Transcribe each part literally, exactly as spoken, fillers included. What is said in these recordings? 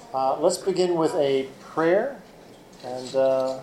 Uh, let's begin with a prayer. And uh,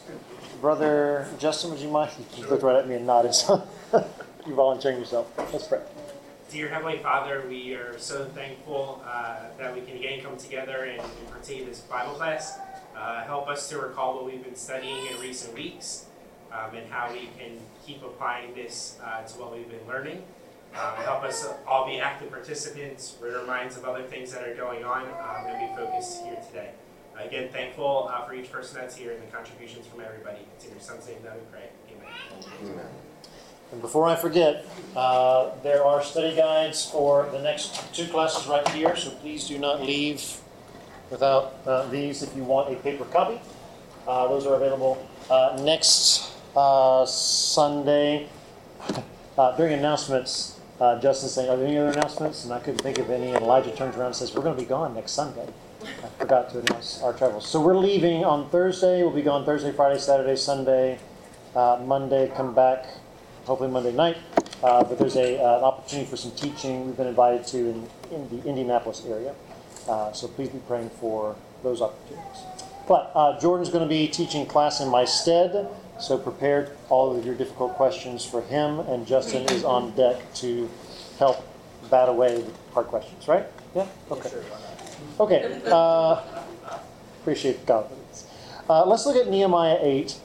Brother Justin, would you mind? You looked right at me and nodded, so you're volunteering yourself. Let's pray. Dear Heavenly Father, we are so thankful uh, that we can again come together and, and partake in this Bible class. Uh, help us to recall what we've been studying in recent weeks um, and how we can keep applying this uh, to what we've been learning. Um, help us all be active participants, rid our minds of other things that are going on, um, and be focused here today. Uh, again, thankful uh, for each person that's here and the contributions from everybody. It's in your Son's name that we pray. Amen. Amen. And before I forget, uh, there are study guides for the next two classes right here, so please do not leave without uh, these if you want a paper copy. Uh, those are available uh, next uh, Sunday. Uh, during announcements, uh, Justin saying, are there any other announcements? And I couldn't think of any. And Elijah turns around and says, we're going to be gone next Sunday. I forgot to announce our travels. So we're leaving on Thursday. We'll be gone Thursday, Friday, Saturday, Sunday, uh, Monday, come back, hopefully Monday night. Uh, but there's a, uh, an opportunity for some teaching we've been invited to in, in the Indianapolis area. Uh, so please be praying for those opportunities. But uh, Jordan's going to be teaching class in my stead. So prepare all of your difficult questions for him, and Justin is on deck to help bat away the hard questions, right? Yeah? Okay. Okay. Uh, appreciate the confidence. Uh, let's look at Nehemiah eight.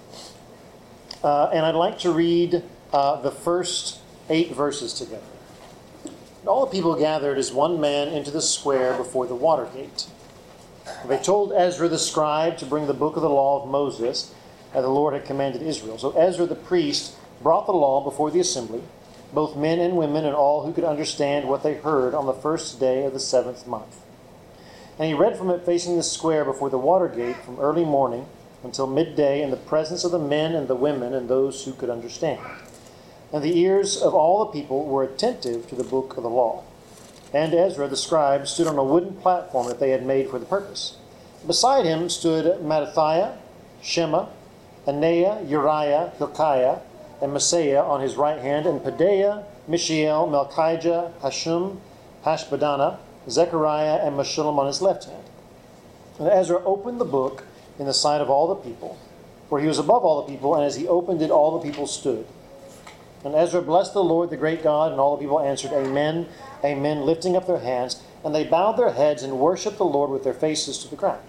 Uh, and I'd like to read uh, the first eight verses together. And all the people gathered as one man into the square before the water gate. They told Ezra the scribe to bring the book of the law of Moses, that the Lord had commanded Israel. So Ezra the priest brought the law before the assembly, both men and women and all who could understand what they heard on the first day of the seventh month. And he read from it facing the square before the water gate from early morning until midday in the presence of the men and the women and those who could understand. And the ears of all the people were attentive to the book of the law. And Ezra the scribe stood on a wooden platform that they had made for the purpose. Beside him stood Mattithiah, Shema, Anaiah, Uriah, Hilkiah, and Messiah on his right hand, and Pedaiah, Mishael, Malchijah, Hashum, Hashbaddanah, Zechariah, and Meshullam on his left hand. And Ezra opened the book in the sight of all the people, for he was above all the people, and as he opened it, all the people stood. And Ezra blessed the Lord, the great God, and all the people answered, Amen, Amen, lifting up their hands, and they bowed their heads and worshipped the Lord with their faces to the ground.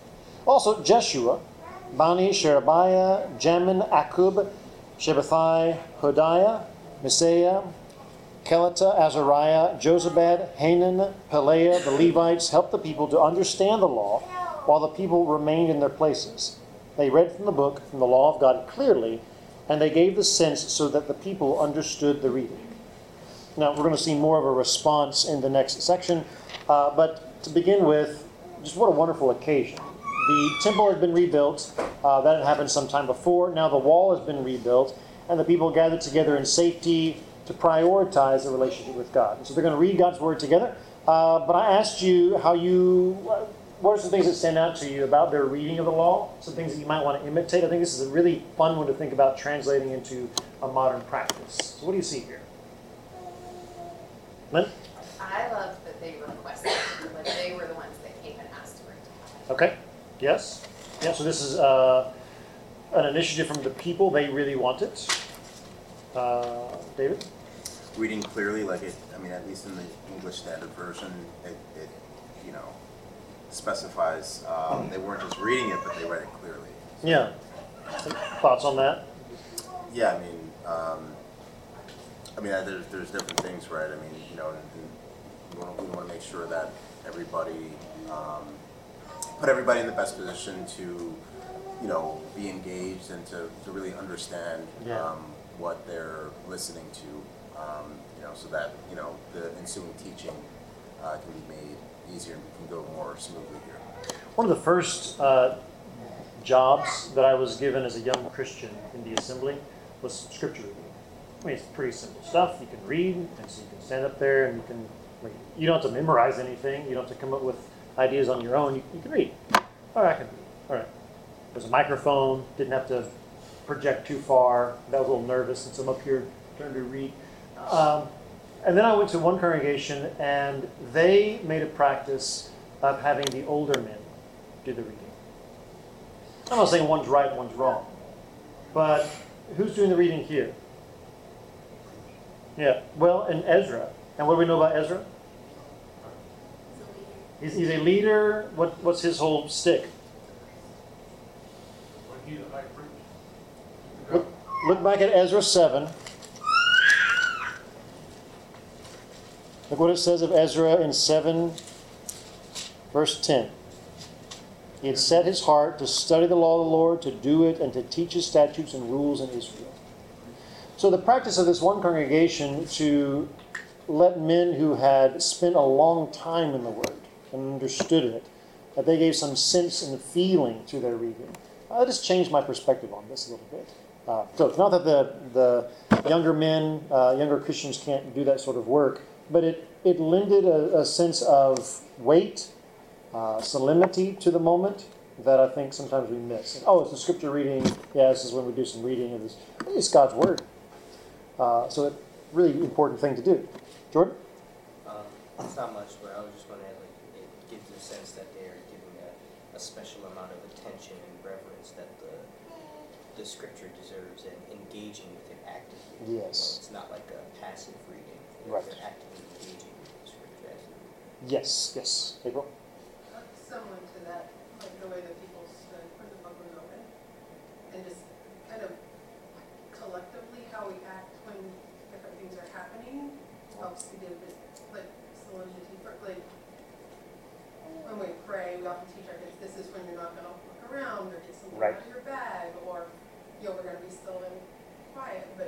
Also Jeshua, Bani, Sherebiah, Jamin, Akub, Shabbathai, Hodiah, Messiah, Kelita, Azariah, Jozabad, Hanan, Pelaiah, the Levites, helped the people to understand the law while the people remained in their places. They read from the book, from the law of God clearly, and they gave the sense so that the people understood the reading. Now, we're going to see more of a response in the next section, uh, but to begin with, just what a wonderful occasion. The temple had been rebuilt. Uh, that had happened some time before. Now the wall has been rebuilt, and the people gathered together in safety to prioritize the relationship with God. And so they're going to read God's Word together. Uh, but I asked you how you, what are some things that stand out to you about their reading of the law? Some things that you might want to imitate. I think this is a really fun one to think about translating into a modern practice. So what do you see here? Lynn? I love that they requested, like they were the ones that came and asked for it. Okay. Yes? Yeah, so this is uh, an initiative from the people. They really want it. Uh, David? Reading clearly, like it, I mean, at least in the English Standard Version, it, it you know, specifies, um, they weren't just reading it, but they read it clearly. So, Yeah. Some thoughts on that? Yeah, I mean, um, I mean, there's, there's different things, right? I mean, you know, and, and we want to we want to make sure that everybody, um, put everybody in the best position to, you know, be engaged and to, to really understand Yeah. um, what they're listening to, um, you know, so that, you know, the ensuing teaching uh, can be made easier and can go more smoothly here. One of the first uh, jobs that I was given as a young Christian in the assembly was scripture reading. I mean, it's pretty simple stuff. You can read, and so you can stand up there and you can read. You don't have to memorize anything. You don't have to come up with ideas on your own. You, you can read. All right, I can read. All right. There's a microphone. Didn't have to project too far. That was a little nervous, and so I'm up here trying to read. Um, and then I went to one congregation, and they made a practice of having the older men do the reading? I'm not saying one's right and one's wrong, but who's doing the reading here? Yeah, well, and Ezra. And what do we know about Ezra? He's, he's a leader. What, what's his whole stick? He's a high priest. Look, look back at Ezra seven. Look what it says of Ezra in seven, verse ten. He had set his heart to study the law of the Lord, to do it, and to teach his statutes and rules in Israel. So the practice of this one congregation to let men who had spent a long time in the Word and understood it, that they gave some sense and feeling to their reading. I just changed my perspective on this a little bit. Uh, so it's not that the, the younger men, uh, younger Christians can't do that sort of work, but it, it lended a, a sense of weight, uh, solemnity to the moment that I think sometimes we miss. Oh, it's a scripture reading. Yeah, this is when we do some reading of this. It's God's Word. Uh, so it's a really important thing to do. Jordan? Um, it's not much, but I was just wondering, like, it gives a sense that they're giving a, a special amount of attention and reverence that the the scripture deserves and engaging with it actively. Yes. You know, it's not like a passive reading. They're, Right. they're actively engaging with the scripture as they read. Yes, yes. April? Similar to that, like the way that people stood for the book was open, and just kind of collectively how we act when different things are happening helps to give it like solemnity for like when we pray, we often teach our kids this is when you're not going to look around or get something Right. out of your bag, or you know we're going to be still and quiet. But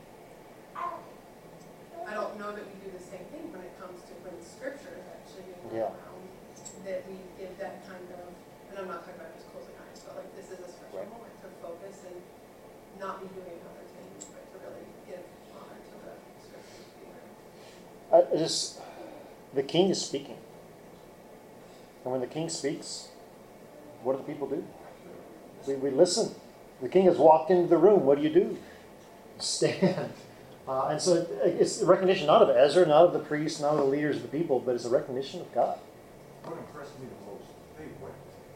I don't know that we do the same thing when it comes to when scripture is actually being Yeah. around. That we give that kind of, and I'm not talking about just closing eyes, but like this is a special Right. moment to focus and not be doing other things, but to really give honor to the scriptures being read. I I just, the king is speaking. And when the king speaks, what do the people do? We, we listen. The king has walked into the room. What do you do? Stand. Uh, and so it, it's a recognition not of Ezra, not of the priests, not of the leaders of the people, but it's a recognition of God. What impressed me the most, they wept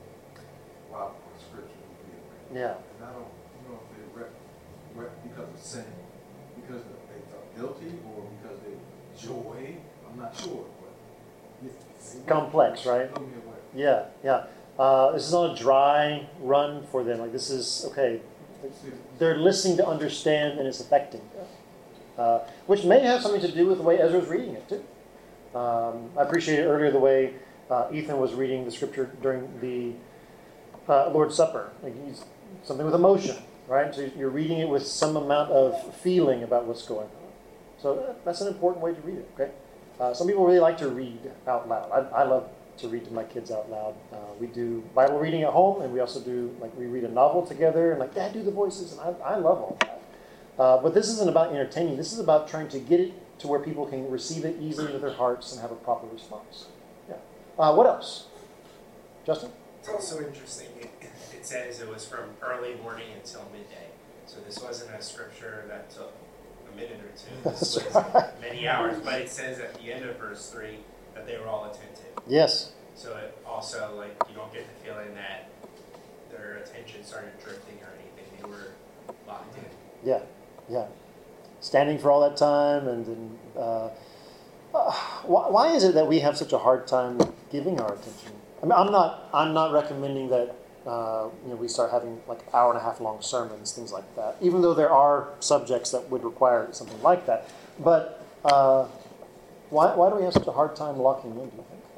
while the scripture was being read. Yeah. And I don't know if they wept, wept because of sin, because they felt guilty, or because they joy. I'm not sure, but It's complex, right? Blew me away. Yeah, yeah. Uh, this is not a dry run for them. Like this is, okay, they're listening to understand and it's affecting them. Uh, which may have something to do with the way Ezra's reading it too. Um, I appreciated earlier the way uh, Ethan was reading the scripture during the uh, Lord's Supper. Like he's, something with emotion, right? So you're reading it with some amount of feeling about what's going on. So uh, that's an important way to read it, okay? Uh, some people really like to read out loud. I, I love to read to my kids out loud. Uh, we do Bible reading at home, and we also do, like, we read a novel together, and like, Dad, do the voices, and I, I love all that. Uh, but this isn't about entertaining. This is about trying to get it to where people can receive it easily into their hearts and have a proper response. Yeah. Uh, what else? Justin? It's also interesting, it, it says it was from early morning until midday. So this wasn't a scripture that took a minute or two. This That's was right. many hours. But it says at the end of verse three that they were all attentive. Yes. So it also, like, you don't get the feeling that their attention started drifting or anything. They were locked in. Yeah. Yeah. Standing for all that time, and, and uh, uh, why, why is it that we have such a hard time giving our attention? I mean, I'm not. I'm not recommending that uh, you know we start having like hour and a half long sermons, things like that. Even though there are subjects that would require something like that, but uh, why why do we have such a hard time locking in? Do you think,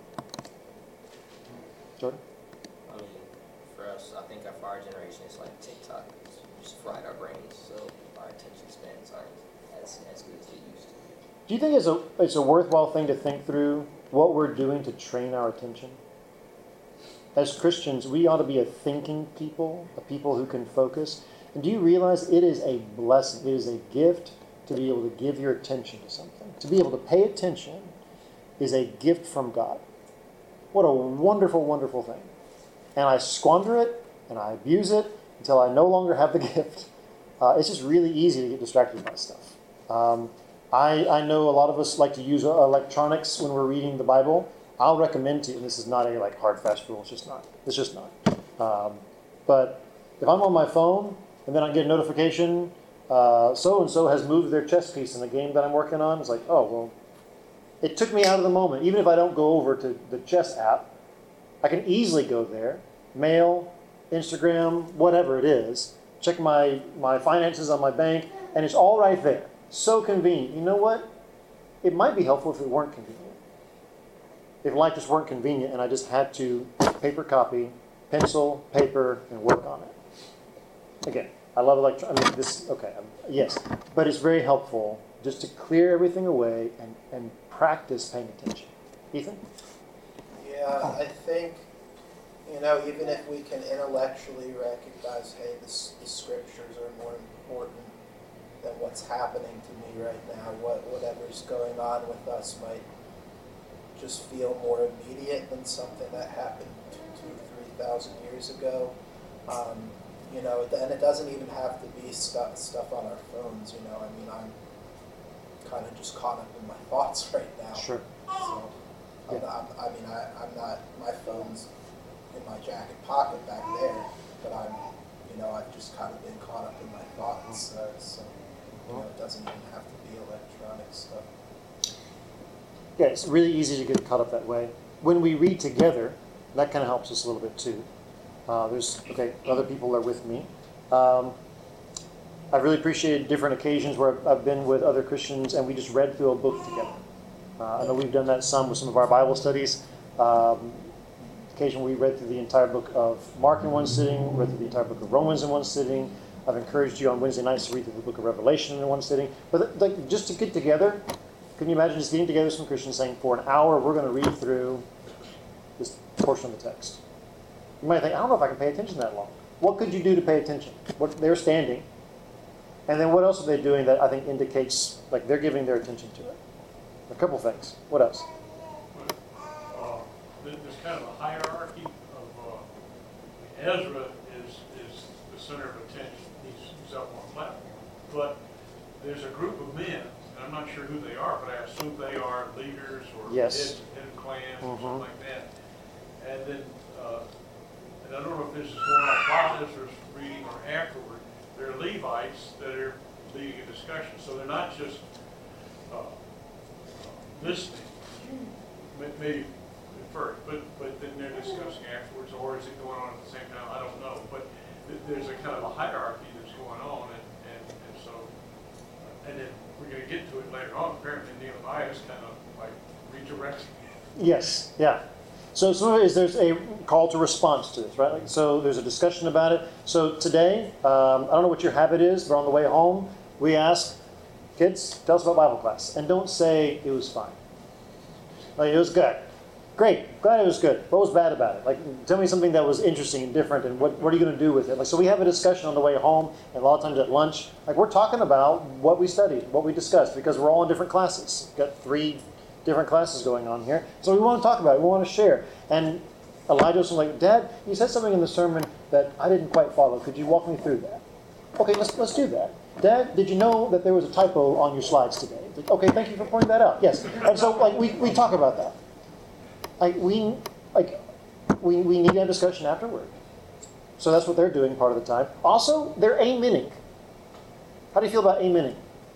Jordan? I mean, for us, I think for our generation, it's like TikTok. It's just fried our brains, so our attention spans aren't as, as good as they used to. Do you think it's a it's a worthwhile thing to think through what we're doing to train our attention? As Christians, we ought to be a thinking people, a people who can focus. And do you realize it is a blessing, it is a gift to be able to give your attention to something? To be able to pay attention is a gift from God. What a wonderful, wonderful thing. And I squander it, and I abuse it until I no longer have the gift. Uh, it's just really easy to get distracted by stuff. Um, I, I know a lot of us like to use electronics when we're reading the Bible. I'll recommend to you, and this is not a like hard fast rule, it's just not. It's just not. Um, but if I'm on my phone and then I get a notification, uh, so-and-so has moved their chess piece in the game that I'm working on, it's like, oh, well, it took me out of the moment. Even if I don't go over to the chess app, I can easily go there, mail, Instagram, whatever it is, check my, my finances on my bank, and it's all right there. So convenient. You know what? It might be helpful if it weren't convenient. If life just weren't convenient and I just had to paper copy, pencil, paper, and work on it. Again, I love electronics. I mean, this, okay, um, yes. But it's very helpful just to clear everything away and, and practice paying attention. Ethan? Yeah, I think, you know, even if we can intellectually recognize, hey, this, the scriptures are more important than what's happening to me right now, what whatever's going on with us might just feel more immediate than something that happened two, two three thousand years ago. Um, you know, and it doesn't even have to be stuff stuff on our phones. You know, I mean, I'm kind of just caught up in my thoughts right now. Sure. So, I'm Yeah. not, I mean, I, I'm not. My phone's in my jacket pocket back there, but I'm, you know, I've just kind of been caught up in my thoughts. Uh, so, you know, it doesn't even have to be electronic stuff. Yeah, it's really easy to get caught up that way. When we read together, that kind of helps us a little bit too. Uh, there's, okay, other people are with me. Um, I've really appreciated different occasions where I've, I've been with other Christians and we just read through a book together. Uh, I know we've done that some with some of our Bible studies. Um, occasion we read through the entire book of Mark in one sitting, read through the entire book of Romans in one sitting. I've encouraged you on Wednesday nights to read through the book of Revelation in one sitting. But like, just to get together, can you imagine just getting together with some Christians saying, for an hour, we're going to read through this portion of the text? You might think, I don't know if I can pay attention that long. What could you do to pay attention? What they're standing. And then what else are they doing that I think indicates, like, they're giving their attention to it? A couple things. What else? Uh, there- There's kind of a hierarchy of, uh, Ezra is, is the center of attention. He's, he's up on the platform. But there's a group of men, and I'm not sure who they are, but I assume they are leaders or Yes. heads head of clans or Mhm. something like that. And then, uh, and I don't know if this is going on while this was reading or afterward, there are Levites that are leading a discussion. So they're not just uh, listening, may- maybe at first, but, but then they're discussing afterwards, or is it going on at the same time? I don't know. But th- there's a kind of a hierarchy that's going on, and, and, and so, uh, and then we're going to get to it later on. Apparently Nehemiah is kind of like redirecting it. Yes, yeah. So some of it is there's a call to response to this, right? Like, so there's a discussion about it. So today, um, I don't know what your habit is, but on the way home, we ask, kids, tell us about Bible class. And don't say it was fine. Like, it was good. Great, glad it was good. What was bad about it? Like, tell me something that was interesting and different, and what, what are you going to do with it? Like, so we have a discussion on the way home, and a lot of times at lunch, like we're talking about what we studied, what we discussed, because we're all in different classes. We've got three different classes going on here. So we want to talk about it. We want to share. And Elijah was like, Dad, you said something in the sermon that I didn't quite follow. Could you walk me through that? Okay, let's let's do that. Dad, did you know that there was a typo on your slides today? Like, okay, thank you for pointing that out. Yes. And so like we, we talk about that. Like we like we, we need a discussion afterward. So that's what they're doing part of the time. Also, they're amening. How do you feel about amening?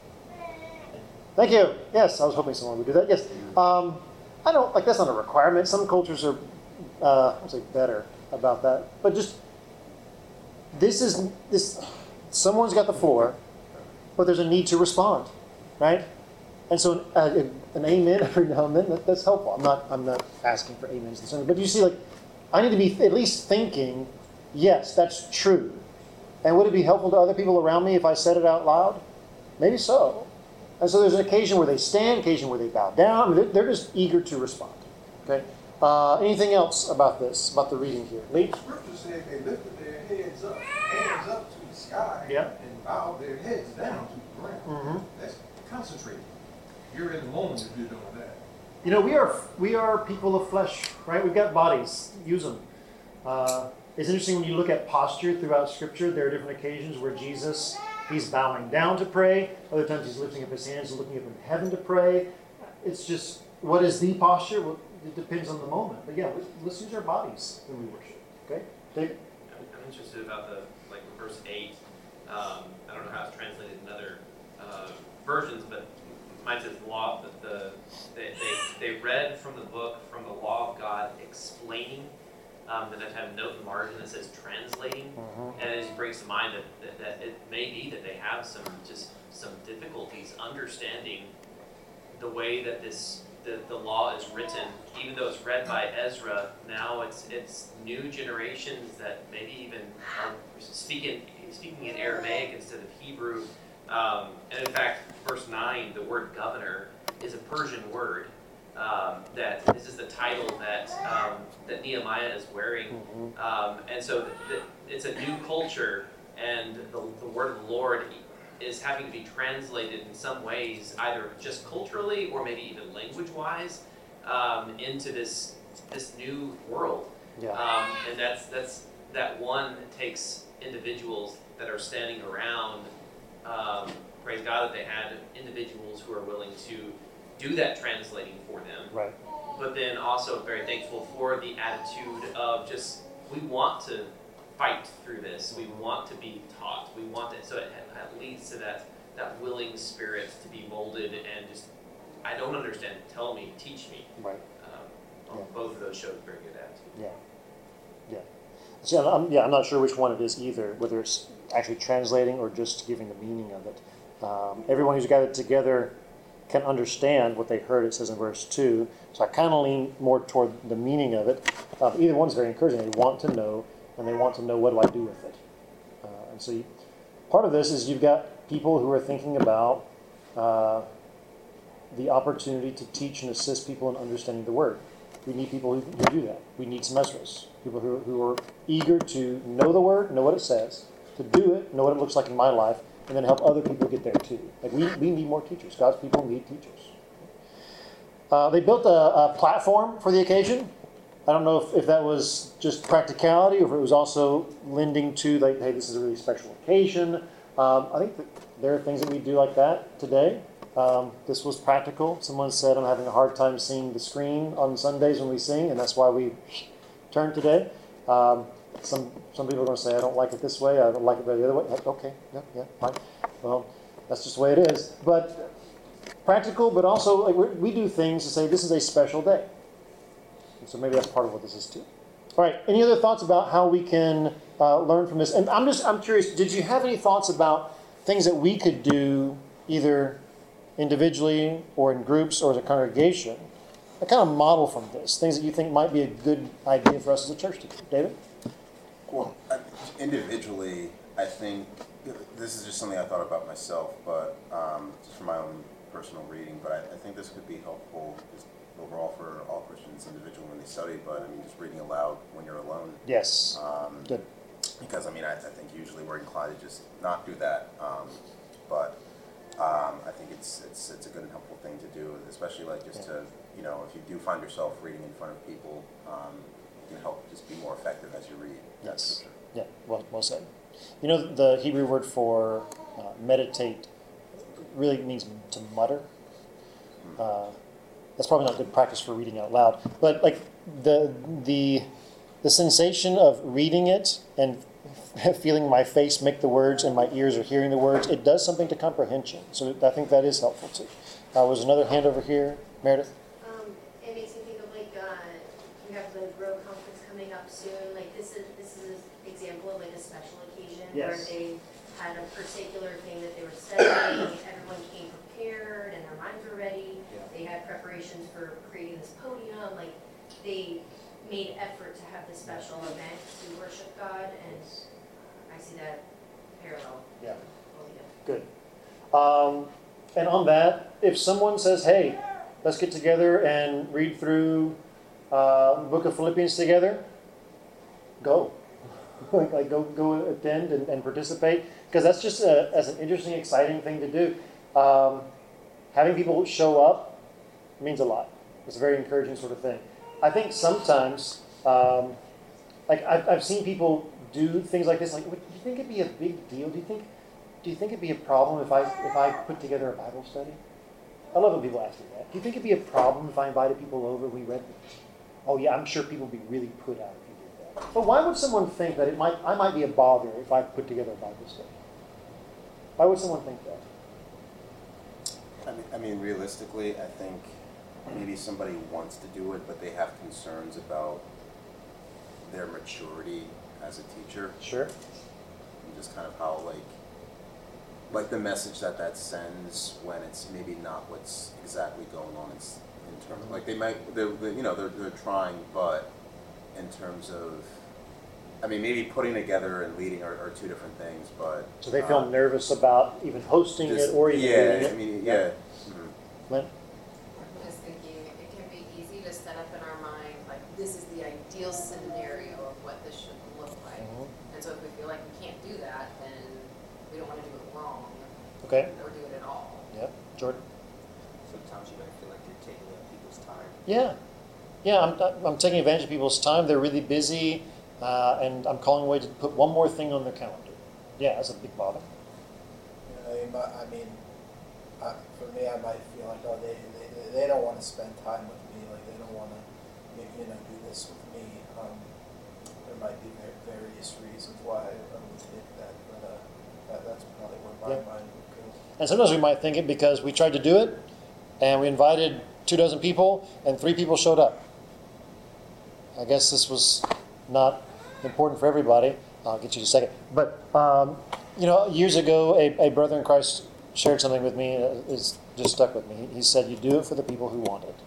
Thank you. Yes, I was hoping someone would do that. Yes. Um, I don't, like, that's not a requirement. Some cultures are, uh, I would say, better about that. But just, this is, this, someone's got the floor, but there's a need to respond, right? And so uh, an amen every now and then, that, that's helpful. I'm not, I'm not asking for amens and so, but you see, like, I need to be at least thinking, yes, that's true. And would it be helpful to other people around me if I said it out loud? Maybe so. And so there's an occasion where they stand, occasion where they bow down. I mean, they're, they're just eager to respond. Okay. Uh, anything else about this, about the reading here? Lee? The scripture said they lifted their heads up, hands up to the sky, Yeah. and bowed their heads down to the ground. Mm-hmm. That's concentrating. You're in the moment if you're doing that. You know, we are we are people of flesh, right? We've got bodies. Use them. Uh, it's interesting when you look at posture throughout Scripture. There are different occasions where Jesus, he's bowing down to pray. Other times he's lifting up his hands and looking up in heaven to pray. It's just, what is the posture? Well, it depends on the moment. But yeah, let's, let's use our bodies when we worship. Okay, David? I'm I'm interested about the, like, verse eight. Um, I don't know how it's translated in other uh, versions, but mine says law. The, the they, they they read from the book, from the law of God, explaining. Um, then I have a note in the margin that says translating, Mm-hmm. and it just brings to mind that, that, that it may be that they have some just some difficulties understanding the way that this the, the law is written, even though it's read by Ezra. Now it's it's new generations that maybe even are speaking speaking in Aramaic instead of Hebrew. Um, and in fact, verse nine, the word governor is a Persian word. Um, that this is the title that um, that Nehemiah is wearing, um, and so the, the, it's a new culture, and the, the word of the Lord is having to be translated in some ways, either just culturally or maybe even language-wise, um, into this this new world. Yeah. Um, and that's that's that one takes individuals that are standing around. Um, praise God that they had individuals who are willing to do that translating for them. Right. But then also very thankful for the attitude of just, we want to fight through this. We want to be taught. We want it. So it, it leads to that, that willing spirit to be molded and just, I don't understand, tell me, teach me. Right. Um, Yeah. Both of those showed very good attitude. Yeah. Yeah. So I'm, yeah, I'm not sure which one it is either, whether it's actually translating or just giving the meaning of it. Um, everyone who's gathered together can understand what they heard, it says in verse two. So I kind of lean more toward the meaning of it. Uh, but either one's very encouraging. They want to know, and they want to know, what do I do with it? Uh, and so you, part of this is you've got people who are thinking about uh, the opportunity to teach and assist people in understanding the Word. We need people who, who do that. We need some Ezras, people who, who are eager to know the Word, know what it says, to do it, know what it looks like in my life, and then help other people get there too. Like we, we need more teachers. God's people need teachers. Uh, they built a, a platform for the occasion. I don't know if, if that was just practicality or if it was also lending to, like, hey, this is a really special occasion. Um, I think that there are things that we do like that today. Um, this was practical. Someone said, I'm having a hard time seeing the screen on Sundays when we sing, and that's why we turn today. Um, Some some people are going to say, I don't like it this way, I don't like it the other way. Okay, yeah, yeah, fine. Well, that's just the way it is. But practical, but also like we do things to say this is a special day. And so maybe that's part of what this is too. All right, any other thoughts about how we can uh, learn from this? And I'm just I'm curious, did you have any thoughts about things that we could do either individually or in groups or as a congregation? A kind of model from this, things that you think might be a good idea for us as a church to do. David? Well, I- individually, I think, this is just something I thought about myself, but um, just from my own personal reading, but I, I think this could be helpful just overall for all Christians individually when they study, but I mean, just reading aloud when you're alone. Yes. Um, Good. Because, I mean, I, I think usually we're inclined to just not do that, um, but um, I think it's, it's it's a good and helpful thing to do, especially like just to, you know, if you do find yourself reading in front of people, um, it can help just be more effective as you read. Yes. Scripture. Yeah, well, well said. You know, the Hebrew word for uh, meditate really means to mutter. Uh, that's probably not good practice for reading out loud. But like the the the sensation of reading it and feeling my face make the words and my ears are hearing the words, it does something to comprehension. So I think that is helpful too. Uh, was another hand over here, Meredith? Um, it makes me think of like, uh, we have the Grow Conference coming up soon. Like this is this is an example of like a special occasion where Yes. they had a particular thing that they were studying. Everyone came prepared and their minds were ready. They had preparations for creating this podium. Like they made effort to have this special event to worship God, and I see that parallel. Yeah. altogether. Good. Um, and on that, if someone says, hey, let's get together and read through uh, the book of Philippians together, go. like, like go go attend and, and participate, because that's just a, as an interesting, exciting thing to do. Um, having people show up means a lot. It's a very encouraging sort of thing. I think sometimes, um, like I've, I've seen people do things like this. Like, do you think it'd be a big deal? Do you think, do you think it'd be a problem if I if I put together a Bible study? I love when people ask me that. Do you think it'd be a problem if I invited people over and we read this? Oh yeah, I'm sure people would be really put out if you did that. But why would someone think that it might I might be a bother if I put together a Bible study? Why would someone think that? I mean, I mean, realistically, I think maybe somebody wants to do it, but they have concerns about their maturity as a teacher. Sure. And just kind of how, like, like the message that that sends when it's maybe not what's exactly going on in, in terms of, like, they might, they're, they're, you know, they're, they're trying, but in terms of, I mean, maybe putting together and leading are, are two different things, but. So they feel um, nervous about even hosting just- it or even Yeah, leading it? I mean, yeah. Mhm. Lynn? I'm just thinking, it can be easy to set up in our mind, like, this is the ideal scenario of what this should look like. Mhm. And so if we feel like we can't do that, then we don't want to do it wrong. Okay. Or do it at all. Yep. Jordan? Sometimes you might feel like you're taking up people's time. Yeah. Yeah, I'm, I'm taking advantage of people's time. They're really busy, uh, and I'm calling away to put one more thing on their calendar. Yeah, that's a big bother. You know, you might, I mean, I, for me, I might feel like, oh, they, they, they don't want to spend time with me, like, they don't want to, you know, do this with me. Um, there might be va- various reasons why I would think that, but uh, that, that's probably where my Yeah. mind would go. And sometimes we might think it because we tried to do it, and we invited two dozen people, and three people showed up. I guess this was not important for everybody. I'll get you in a second. But, um, you know, years ago, a, a brother in Christ shared something with me that is just stuck with me. He said, you do it for the people who want it.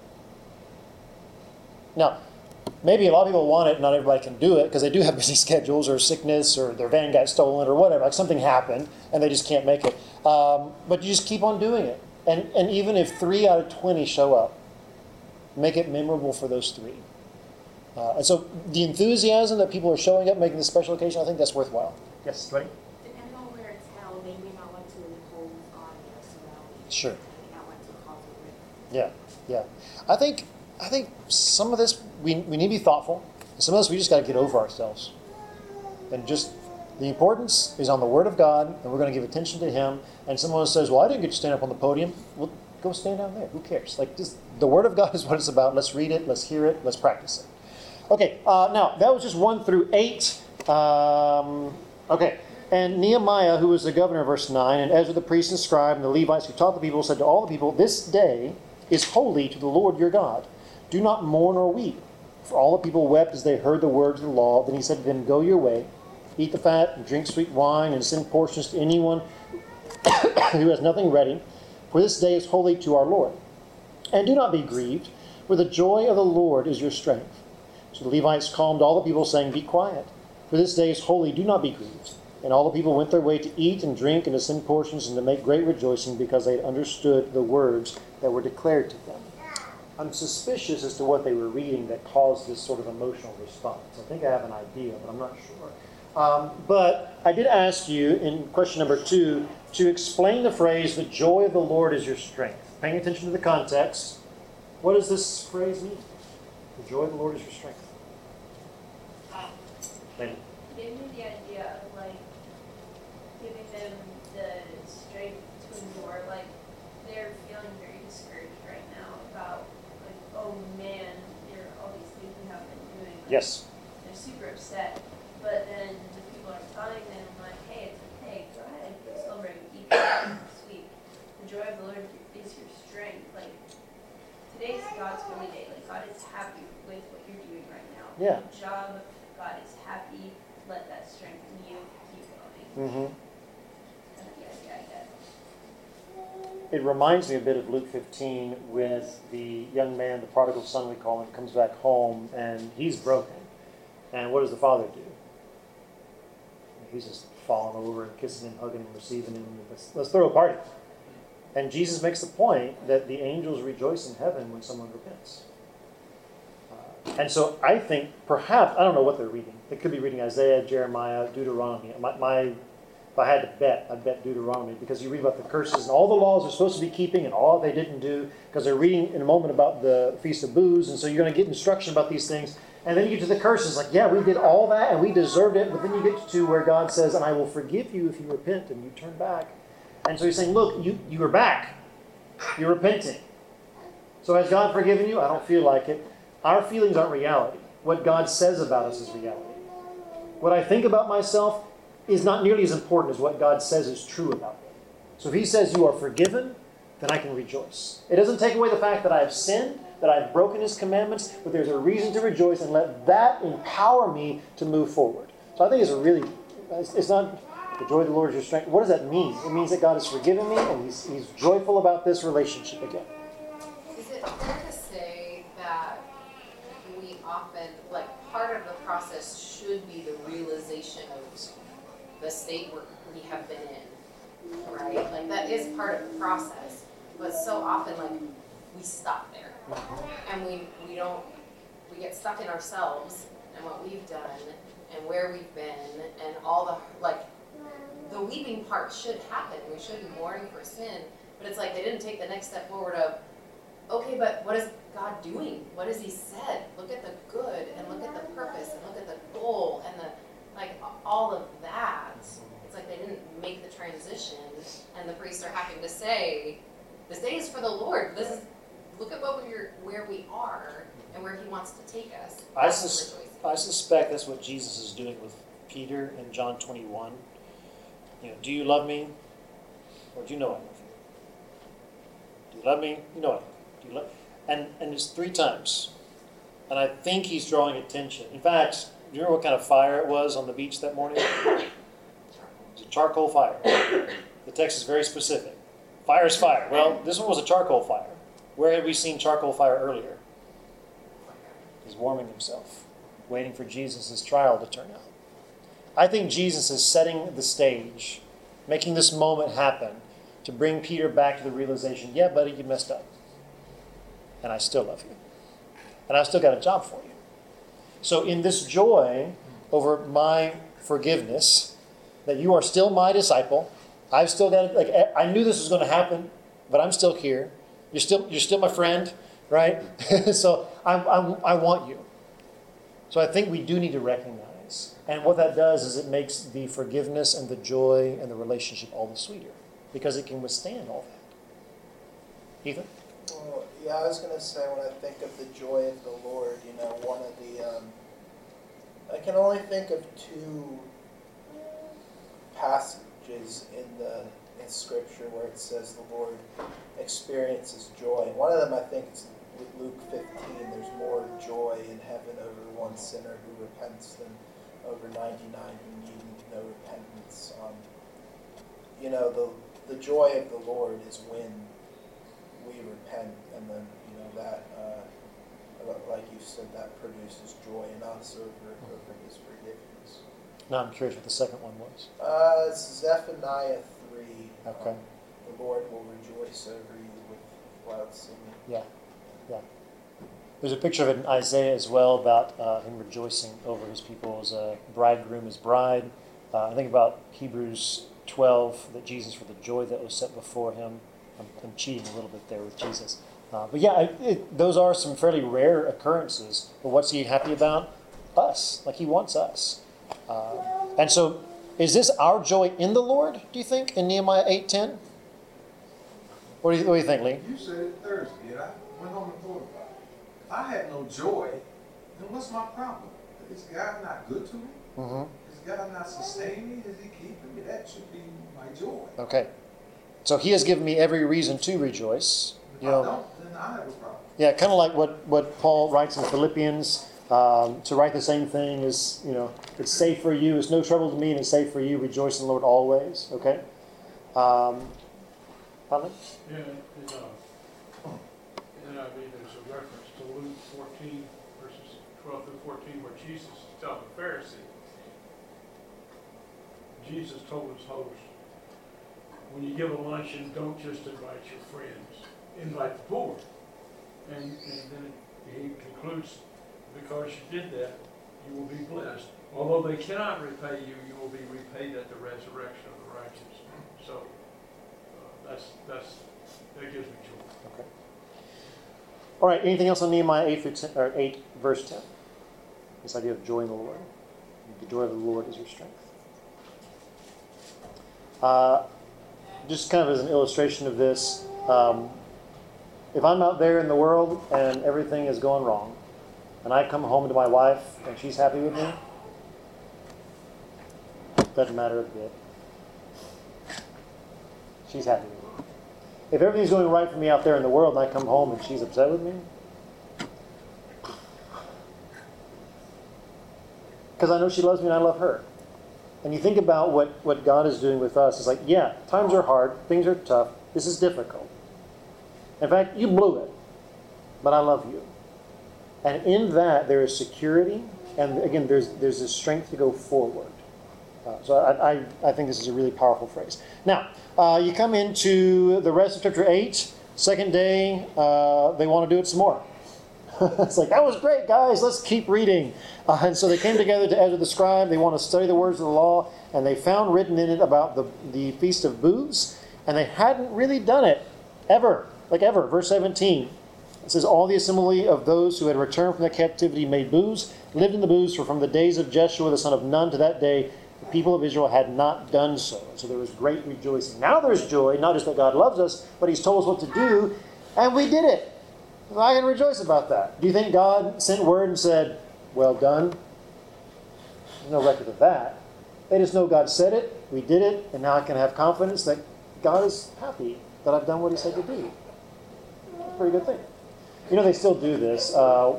Now, maybe a lot of people want it, not everybody can do it, because they do have busy schedules or sickness or their van got stolen or whatever. Like something happened, and they just can't make it. Um, but you just keep on doing it. And, and even if three out of twenty show up, make it memorable for those three. Uh, and so the enthusiasm that people are showing up, making this special occasion, I think that's worthwhile. Yes, ready? Depending on where it's held, they may not want to impose on their surroundings. Sure. They may not want to cause a rift. Yeah, yeah. I think I think some of this we we need to be thoughtful. Some of this we just got to get over ourselves, and just the importance is on the Word of God, and we're going to give attention to Him. And someone says, "Well, I didn't get to stand up on the podium." Well, go stand down there. Who cares? Like, just the Word of God is what it's about. Let's read it. Let's hear it. Let's practice it. Okay. Uh, now that was just one through eight. Um, okay. And Nehemiah, who was the governor, verse nine, and Ezra the priest and scribe, and the Levites who taught the people, said to all the people, "This day is holy to the Lord your God. Do not mourn or weep." For all the people wept as they heard the words of the law. Then he said to them, "Go your way, eat the fat, and drink sweet wine, and send portions to anyone who has nothing ready. For this day is holy to our Lord. And do not be grieved, for the joy of the Lord is your strength." So the Levites calmed all the people, saying, "Be quiet, for this day is holy, do not be grieved." And all the people went their way to eat and drink and to send portions and to make great rejoicing because they had understood the words that were declared to them. I'm suspicious as to what they were reading that caused this sort of emotional response. I think I have an idea, but I'm not sure. Um, but I did ask you in question number two to explain the phrase, "the joy of the Lord is your strength." Paying attention to the context, what does this phrase mean? The joy of the Lord is your strength. Maybe. Gave me the idea of like giving them the strength to endure. Like they're feeling very discouraged right now about like, oh man, there are all these things we have been doing. Like, Yes. They're super upset. But then the people are telling them like, hey, it's okay, go ahead, go celebrate, eat this week. The joy of the Lord is your strength. Like today's God's holy day. Like God is happy with what you're doing right now. Yeah. Good job. God is happy. Let that strengthen you. Keep going. Mm-hmm. That's the idea, I guess. It reminds me a bit of Luke fifteen with the young man, the prodigal son we call him, comes back home and he's broken. And what does the father do? He's just falling over and kissing him, hugging him, receiving him. Let's, let's throw a party. And Jesus makes the point that the angels rejoice in heaven when someone repents. Uh, and so I think perhaps, I don't know what they're reading. They could be reading Isaiah, Jeremiah, Deuteronomy. My, my, if I had to bet, I'd bet Deuteronomy because you read about the curses and all the laws they're supposed to be keeping and all they didn't do because they're reading in a moment about the Feast of Booths. And so you're going to get instruction about these things. And then you get to the curses, like, yeah, we did all that and we deserved it. But then you get to where God says, "And I will forgive you if you repent and you turn back." And so he's saying, look, you, you are back. You're repenting. So has God forgiven you? I don't feel like it. Our feelings aren't reality. What God says about us is reality. What I think about myself is not nearly as important as what God says is true about me. So if He says you are forgiven, then I can rejoice. It doesn't take away the fact that I have sinned, that I've broken His commandments, but there's a reason to rejoice, and let that empower me to move forward. So I think it's a really, it's not the joy of the Lord is your strength. What does that mean? It means that God has forgiven me, and He's, he's joyful about this relationship again. Is it fair to say that we often, like, part of the process should be the realization of the state where we have been in, right? Like, that is part of the process, but so often, like, we stop there, and we we don't, we get stuck in ourselves and what we've done and where we've been and all the, like, the weeping part should happen. We should be mourning for sin, but it's like they didn't take the next step forward of, okay, but what is God doing? What has He said? Look at the good, and look at the purpose, and look at the goal, and the, like, all of that. It's like they didn't make the transition, and the priests are having to say, this day is for the Lord. This is, look at what we're, where we are, and where He wants to take us. I, sus- I suspect that's what Jesus is doing with Peter in John twenty-one. You know, do you love me? Or do you know I love you? Do you love me? You know I love you. Do you love? And and it's three times. And I think He's drawing attention. In fact, do you remember what kind of fire it was on the beach that morning? It was a charcoal fire. The text is very specific. Fire is fire. Well, this one was a charcoal fire. Where had we seen charcoal fire earlier? He's warming himself, waiting for Jesus' trial to turn out. I think Jesus is setting the stage, making this moment happen to bring Peter back to the realization, yeah, buddy, you messed up. And I still love you. And I've still got a job for you. So in this joy over my forgiveness, that you are still my disciple, I've still got, like, I knew this was going to happen, but I'm still here. You're still, you're still my friend, right? So I, I, I want you. So I think we do need to recognize. And what that does is it makes the forgiveness and the joy and the relationship all the sweeter, because it can withstand all that. Ethan? Well, yeah, I was going to say, when I think of the joy of the Lord, you know, one of the, um, I can only think of two passages in the in Scripture where it says the Lord experiences joy. And one of them, I think, is with Luke fifteen. There's more joy in heaven over one sinner who repents than over ninety-nine who need no repentance. Um, you know, the the joy of the Lord is when we repent, and then, you know, that, uh, like you said, that produces joy in us over, over His forgiveness. Now I'm curious what the second one was. Uh, it's Zephaniah three. Okay. Um, the Lord will rejoice over you with loud singing. Yeah, yeah. There's a picture of it in Isaiah as well about uh, Him rejoicing over His people as a bridegroom, His bride. Uh, I think about Hebrews twelve, that Jesus, for the joy that was set before Him. I'm, I'm cheating a little bit there with Jesus. Uh, but yeah, it, it, those are some fairly rare occurrences. But what's He happy about? Us. Like He wants us. Uh, and so, is this our joy in the Lord, do you think, in Nehemiah eight ten? What do you, what do you think, Lee? You said it Thursday, and I went home and thought about it. If I had no joy, then what's my problem? Is God not good to me? Mm-hmm. Is God not sustaining me? Is He keeping me? That should be my joy. Okay. So He has given me every reason to rejoice. If You I know, don't, then I have a problem. yeah, kind of like what, what Paul writes in Philippians. Um, to write the same thing is, you know, it's safe for you. It's no trouble to me, and it's safe for you. Rejoice in the Lord always. Okay. Um, Pardon? Yeah, in, uh, in I mean, there's a reference to Luke fourteen, verses twelve through fourteen, where Jesus is telling the Pharisee. Jesus told His host, when you give a luncheon, don't just invite your friends, invite the poor. And, and then he concludes, because you did that, you will be blessed. Although they cannot repay you, you will be repaid at the resurrection of the righteous. So uh, that's that's that gives me joy. Okay. All right. Anything else on Nehemiah eight, ten, or eight verse ten? This idea of joy in the Lord. The joy of the Lord is your strength. Uh, just kind of as an illustration of this, um, If I'm out there in the world and everything is going wrong, and I come home to my wife and she's happy with me, doesn't matter a bit. She's happy with me. If everything's going right for me out there in the world and I come home and she's upset with me, because I know she loves me and I love her. And you think about what, what God is doing with us. It's like, yeah, times are hard, things are tough, this is difficult. In fact, you blew it, but I love you. And in that, there is security, and again, there's there's this strength to go forward. Uh, so I, I, I think this is a really powerful phrase. Now, uh, you come into the rest of chapter eight, second day, uh, they want to do it some more. It's like, that was great, guys, let's keep reading. Uh, and so they came together to Ezra the scribe. They want to study the words of the law, and they found written in it about the, the Feast of Booths, and they hadn't really done it ever. Like ever. Verse seventeen. It says, all the assembly of those who had returned from their captivity made booths, lived in the booths, for from the days of Jeshua the son of Nun to that day, the people of Israel had not done so. And so there was great rejoicing. Now there's joy, not just that God loves us, but He's told us what to do, and we did it. So I can rejoice about that. Do you think God sent word and said, well done? There's no record of that. They just know God said it, we did it, and now I can have confidence that God is happy that I've done what He said to do. That's a pretty good thing. You know, they still do this. Uh,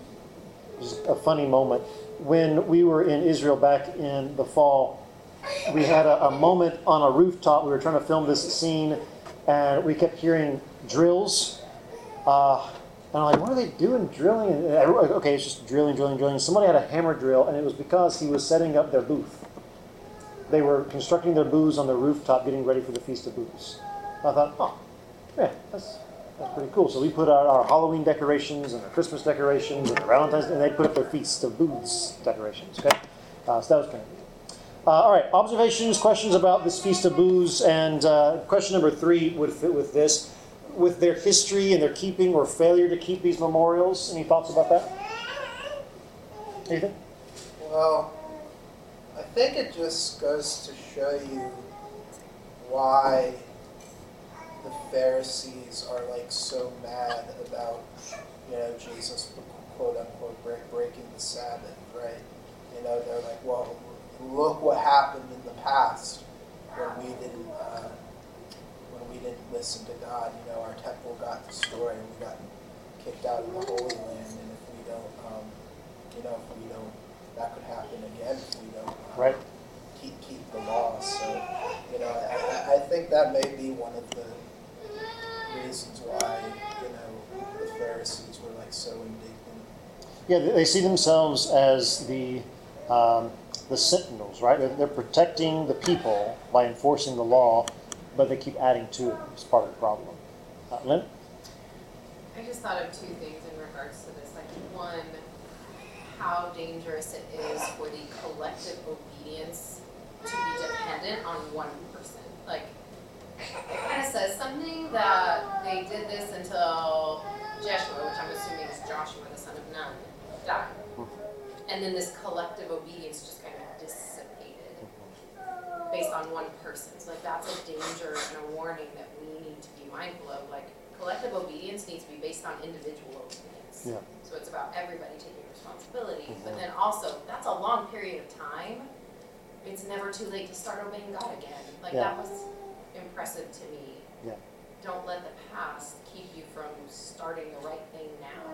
just a funny moment. When we were in Israel back in the fall, we had a, a moment on a rooftop. We were trying to film this scene, and we kept hearing drills. Uh, and I'm like, what are they doing drilling? And everyone, okay, it's just drilling, drilling, drilling. Somebody had a hammer drill, and it was because he was setting up their booth. They were constructing their booths on the rooftop, getting ready for the Feast of Booths. I thought, oh, yeah, that's... That's pretty cool. So we put our, our Halloween decorations and our Christmas decorations and our Valentine's, and they put up their Feast of Booths decorations. Okay, uh, so that was kind of neat. Uh, all right, observations, questions about this Feast of Booths, and uh, question number three would fit with this, with their history and their keeping or failure to keep these memorials. Any thoughts about that? Anything? Well, I think it just goes to show you why the Pharisees are like so mad about, you know, Jesus, quote unquote, break, breaking the Sabbath, right? You know, they're like, well, look what happened in the past when we didn't, uh, when we didn't listen to God. You know, our temple got destroyed and we got kicked out of the Holy Land, and if we don't, um, you know, if we don't, that could happen again if we don't um, right. keep keep the law. So, you know, I, I think that may be one of the reasons why, you know, the Pharisees were like so indignant. Yeah, they see themselves as the um, the sentinels, right? They're, they're protecting the people by enforcing the law, but they keep adding to it. It's part of the problem. Uh, Lynn? I just thought of two things in regards to this. Like, one, how dangerous it is for the collective obedience to be dependent on one person. Like, it kind of says something that they did this until Joshua, which I'm assuming is Joshua, the son of Nun, died. And then this collective obedience just kind of dissipated based on one person. So like that's a danger and a warning that we need to be mindful of. Like collective obedience needs to be based on individual obedience. Yeah. So it's about everybody taking responsibility. Mm-hmm. But then also, that's a long period of time. It's never too late to start obeying God again. Like yeah. that was impressive to me. Yeah. Don't let the past keep you from starting the right thing now.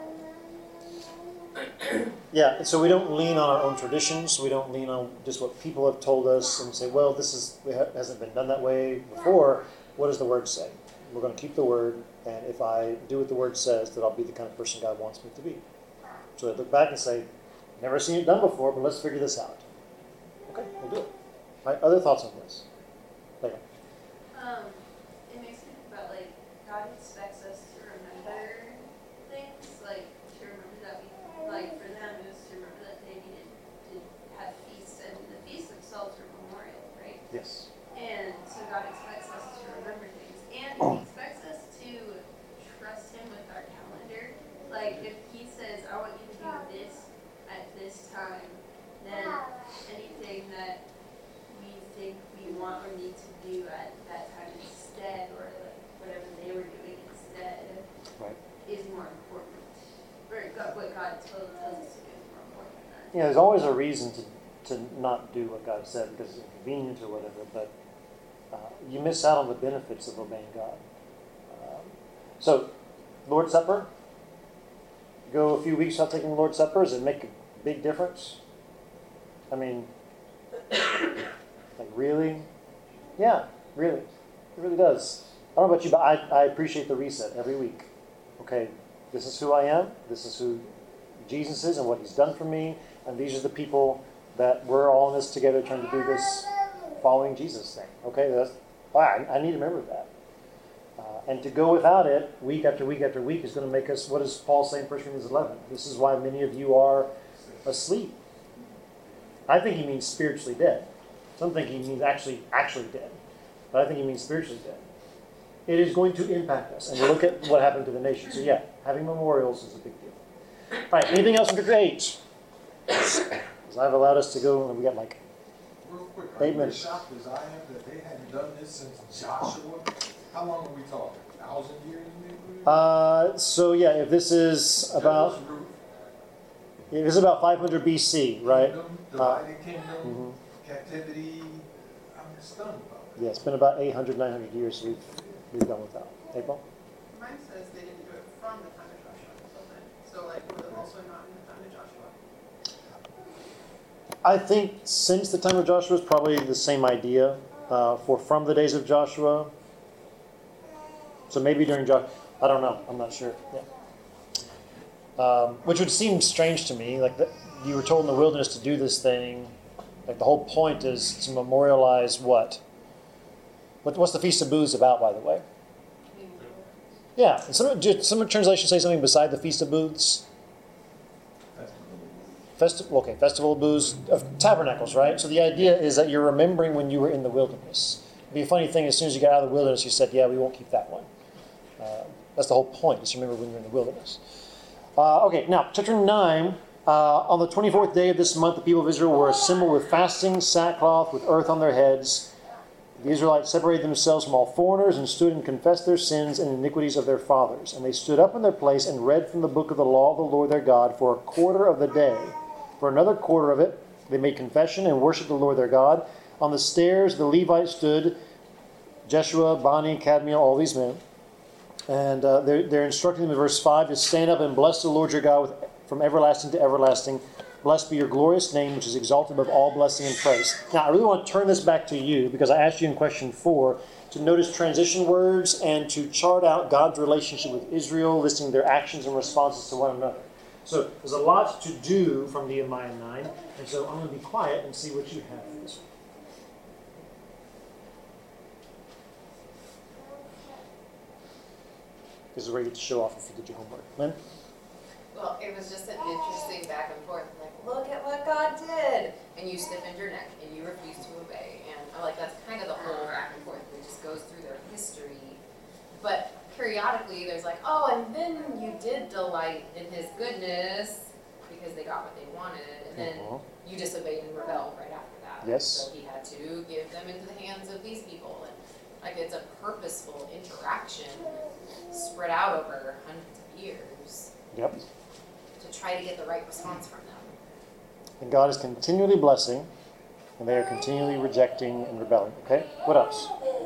Yeah, and so we don't lean on our own traditions. We don't lean on just what people have told us and say, well, this is it hasn't been done that way before. What does the Word say? We're going to keep the Word, and if I do what the Word says, then I'll be the kind of person God wants me to be. So I look back and say, never seen it done before, but let's figure this out. Okay, we'll do it. All right, other thoughts on this? There you go. Um, it makes me think about, like, God expects us to remember things, like, to remember that we, like, for them, it was to remember that they needed to have feasts, and the feasts themselves are memorial, right? Yes. And so God expects us to remember things, and He expects us to trust Him with our calendar. Like, if He says, I want you to do this at this time, then anything that we think we want or need to do at that time is you know, there's always a reason to, to not do what God said because it's inconvenient or whatever, but uh, you miss out on the benefits of obeying God. Um, so, Lord's Supper, go a few weeks without taking Lord's Supper, does it make a big difference? I mean, like really? Yeah, really. It really does. I don't know about you, but I, I appreciate the reset every week. Okay, this is who I am. This is who Jesus is and what he's done for me. And these are the people that we're all in this together trying to do this following Jesus thing. Okay, that's, I, I need to remember that. Uh, and to go without it week after week after week is going to make us, what does Paul say in First Corinthians eleven? This is why many of you are asleep. I think he means spiritually dead. Some think he means actually actually dead. But I think he means spiritually dead. It is going to impact us. And we look at what happened to the nation. So yeah, having memorials is a big deal. All right, anything else in chapter eight? Because I've allowed us to go, and we got like Real quick, eight are you as minutes. shocked as I am that they hadn't done this since Joshua? How long are we talking? A thousand years maybe? Uh, so yeah, if this is about, if this is about five hundred B C, right? Kingdom, divided kingdom, Mhm. captivity. I'm stunned about that. Yeah, it's been about eight hundred, nine hundred years we've, we've gone without. April? Mine says they didn't do it from the time of Joshua until then. So like, was it also not in the time of Joshua? I think since the time of Joshua is probably the same idea uh, for from the days of Joshua. So maybe during Joshua, I don't know. I'm not sure. Yeah. Um, which would seem strange to me. Like the, you were told in the wilderness to do this thing. Like the whole point is to memorialize what? what what's the Feast of Booths about, by the way? Yeah. And some some translations say something beside the Feast of Booths. Festival, okay, Festival of Booths, of Tabernacles, right? So the idea is that you're remembering when you were in the wilderness. It'd be a funny thing, as soon as you got out of the wilderness, you said, yeah, we won't keep that one. Uh, that's the whole point, is to remember when you're in the wilderness. Uh, okay, now, chapter nine. Uh, on the twenty-fourth day of this month, the people of Israel were assembled with fasting, sackcloth, with earth on their heads. The Israelites separated themselves from all foreigners and stood and confessed their sins and iniquities of their fathers. And they stood up in their place and read from the book of the law of the Lord their God for a quarter of the day. For another quarter of it, they made confession and worshiped the Lord their God. On the stairs, the Levites stood, Jeshua, Bani, Kadmiel, all these men. And uh, they're, they're instructing them in verse five to stand up and bless the Lord your God with, from everlasting to everlasting. Blessed be your glorious name, which is exalted above all blessing and praise. Now, I really want to turn this back to you because I asked you in question four to notice transition words and to chart out God's relationship with Israel, listing their actions and responses to one another. So there's a lot to do from Nehemiah nine, and so I'm going to be quiet and see what you have for this one. This is where you get to show off if you did your homework. Lynn? Well, it was just an interesting back and forth. Like, look at what God did, and you stiffened your neck and you refused to obey. And I like that's kind of the whole back and forth. It just goes through their history, but periodically there's like, oh, and then you did delight in His goodness because they got what they wanted, and then Uh-huh. you disobeyed and rebelled right after that. Yes. So He had to give them into the hands of these people, and like it's a purposeful interaction spread out over hundreds of years. Yep. To try to get the right response from them. And God is continually blessing, and they are continually rejecting and rebelling. Okay? What else?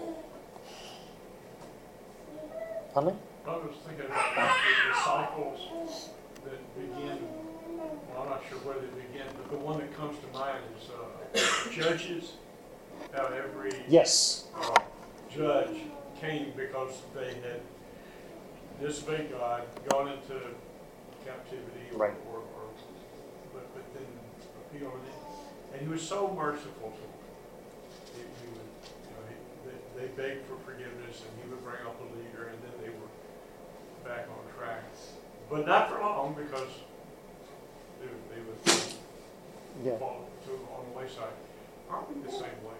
Huntley? I was thinking about the disciples that begin, well, I'm not sure where they begin, but the one that comes to mind is uh, Judges. How every Yes. uh, judge came because they had disobeyed God, gone into captivity, or, Right. or, or but, but then appealed, and He was so merciful to them. He, he would, you know, he, they, they begged for forgiveness, and He would bring up a leader, and then they were back on track. But not for long, because they, would- they would Yeah. fall to on the wayside. Aren't we the same way?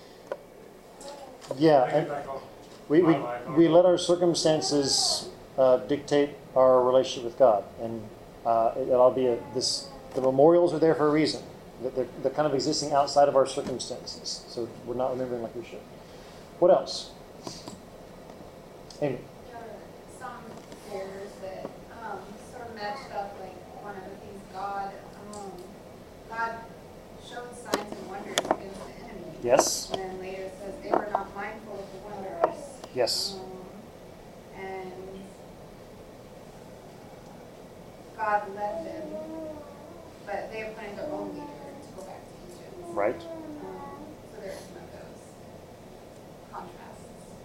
Yeah. Thinking And back on we, we, my life, I we don't let know. our circumstances uh, dictate our relationship with God. And uh, it, it'll be a, this, the memorials are there for a reason. That They're, they're kind of existing outside of our circumstances. So we're not remembering like we should. What else? Amy? There are some theories that um, sort of matched up, like one of the things God um, Yes. And then later it says they were not mindful of the wonders. Yes. Um, and God led them, but they appointed their own leader to go back to Egypt. Right. Um, so there's some of those contrasts.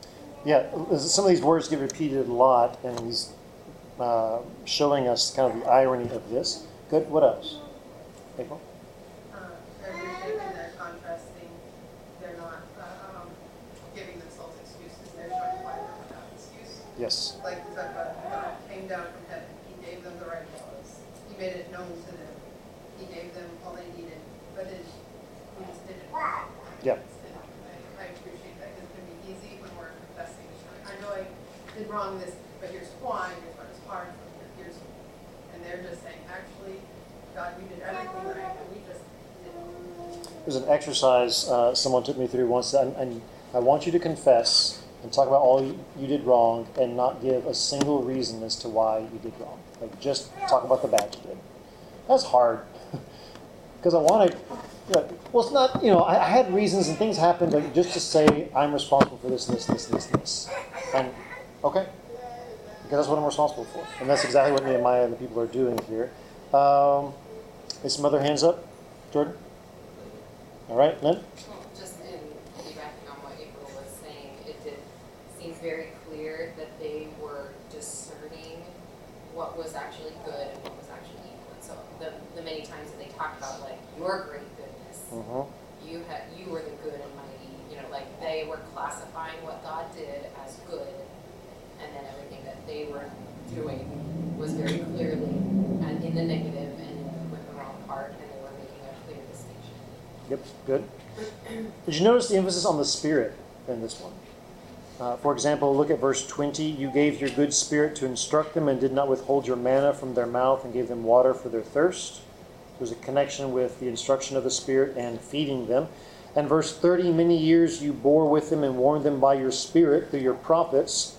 Yeah, some of these words get repeated a lot, and he's uh, showing us kind of the irony of this. Good. What else? April? Uh, they're reshaping, they're contrasting, they're not uh, um, giving themselves excuses, they're trying to find them without excuse. Yes. Like the talk about God came down from heaven, he gave them the right laws, he made it known to them, he gave them all they needed, but then he just did it. Yeah. And I, I appreciate that, because it can be easy when we're confessing, I know I did wrong this, but here's why, here's what it's hard for me, here's, and they're just saying, actually, God, you did everything right, and we just didn't. There's an exercise uh, someone took me through once, and, and I want you to confess and talk about all you, you did wrong and not give a single reason as to why you did wrong. Like, just talk about the bad you did. That's hard. Because I want to, you know, well, it's not, you know, I, I had reasons and things happened, but just to say I'm responsible for this, this, this, this, this. And, okay. Because that's what I'm responsible for. And that's exactly what Nehemiah and the people are doing here. Um, is some other hands up? Jordan? All right, Lynn? Well, just in piggybacking on what April was saying, it did seem very clear that they were discerning what was actually good and what was actually evil. And so the, the many times that they talked about, like, your great goodness, Mm-hmm. you had you were the good and mighty, you know, like they were classifying what God did as good, and then everything that they were doing was very clearly and in the negative and with the wrong part, and they were making a clear distinction. Yep, good. Did you notice the emphasis on the Spirit in this one? Uh, for example, look at verse twenty. You gave your good Spirit to instruct them and did not withhold your manna from their mouth and gave them water for their thirst. There's a connection with the instruction of the Spirit and feeding them. And verse thirty, many years you bore with them and warned them by your Spirit through your prophets,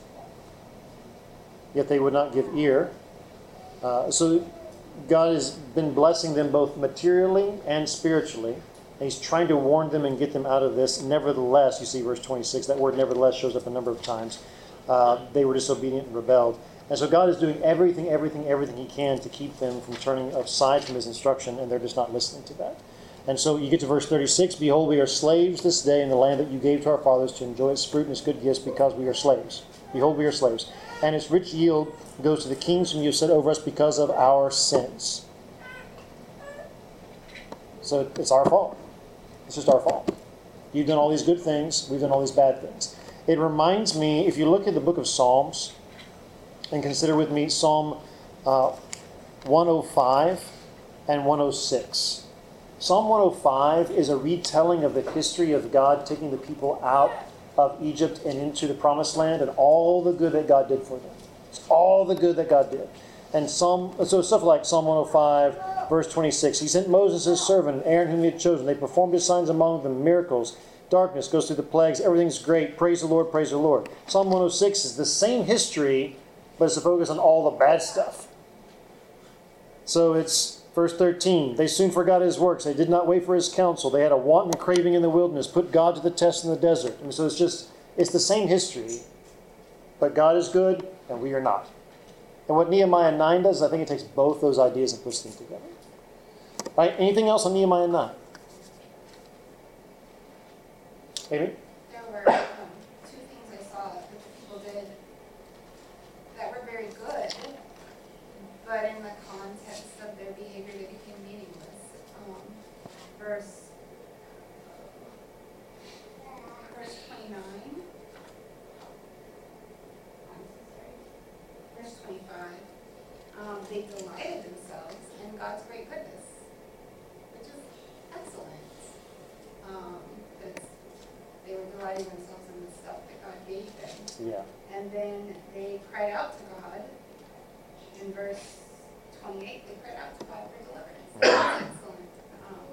yet they would not give ear. Uh, so God has been blessing them both materially and spiritually. And he's trying to warn them and get them out of this. Nevertheless, you see verse twenty-six, that word nevertheless shows up a number of times. Uh, they were disobedient and rebelled. And so God is doing everything, everything, everything he can to keep them from turning aside from his instruction, and they're just not listening to that. And so you get to verse thirty-six, behold, we are slaves this day in the land that you gave to our fathers to enjoy its fruit and its good gifts because we are slaves. Behold, we are slaves. And its rich yield goes to the kings whom you have set over us because of our sins. So it's our fault. It's just our fault. You've done all these good things. We've done all these bad things. It reminds me, if you look at the book of Psalms, and consider with me Psalm uh, one oh five and one oh six. Psalm one oh five is a retelling of the history of God taking the people out of Egypt and into the promised land and all the good that God did for them. It's all the good that God did. And Psalm, so stuff like Psalm one oh five, verse twenty-six. He sent Moses his servant, Aaron whom he had chosen. They performed his signs among them, miracles. Darkness goes through the plagues. Everything's great. Praise the Lord, praise the Lord. Psalm one oh six is the same history, but it's a focus on all the bad stuff. So it's verse thirteen. They soon forgot his works. They did not wait for his counsel. They had a wanton craving in the wilderness, put God to the test in the desert. And so it's just, it's the same history, but God is good and we are not. And what Nehemiah nine does, I think it takes both those ideas and puts them together. All right, anything else on Nehemiah nine? Amy? There were um, two things I saw that the people did that were very good, but in the context of their behavior they became meaningless. Um, verse, verse twenty-nine, I'm so sorry, verse twenty-five, um, they delighted themselves in God's great goodness, which is excellent. Um, 'cause they were delighting themselves in the stuff that God gave them. Yeah. And then they cried out to God. In verse twenty-eight, they cried out to God for deliverance. That's excellent. Um,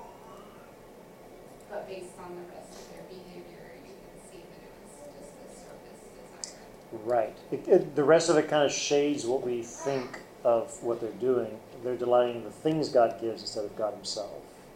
but based on the rest of their behavior, you can see that it was just a surface desire. Right. It, it, the rest of it kind of shades what we think of what they're doing. They're delighting in the things God gives instead of God himself.